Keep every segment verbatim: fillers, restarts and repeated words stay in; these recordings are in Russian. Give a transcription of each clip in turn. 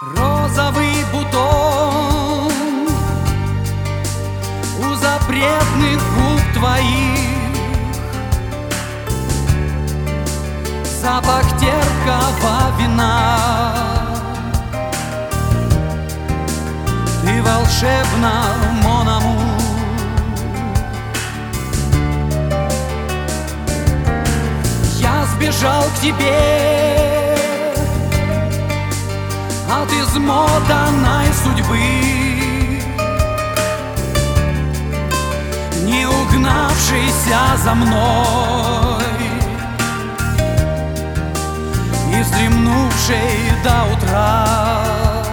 Розовый бутон у запретных губ твоих, запах терпкого вина. Ты волшебна, мон амур. Я сбежал к тебе от измотанной судьбы, не угнавшейся за мной и вздремнувшей до утра.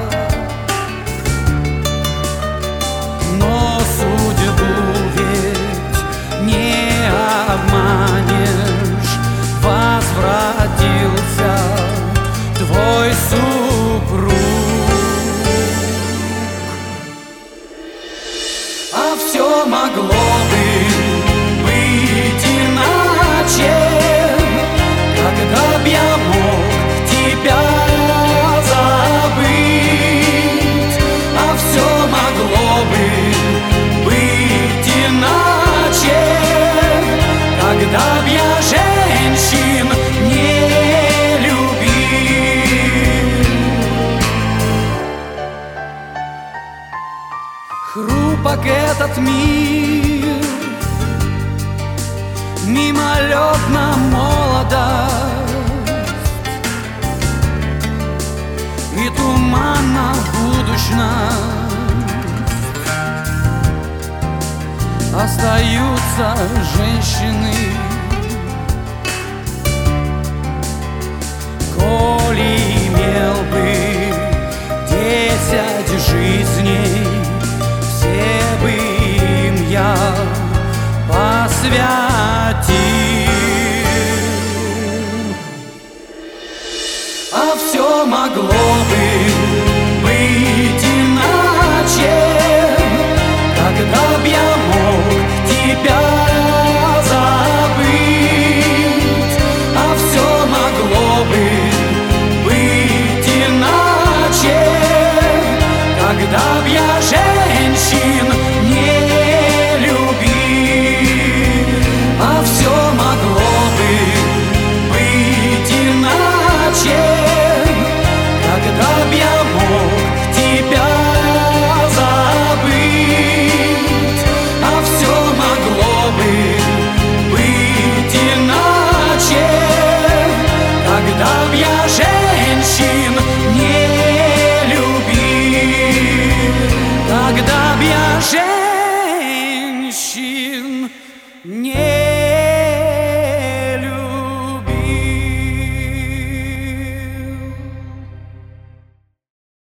Но судьбу ведь не обманешь, возвратился твой супруг. А все могло бы быть иначе, когда б я мог тебя забыть. А все могло бы быть иначе, когда б я женщин не любил. Хрупок этот мир, мимолетна молодость, и туманна будущность. Остаются женщины, коли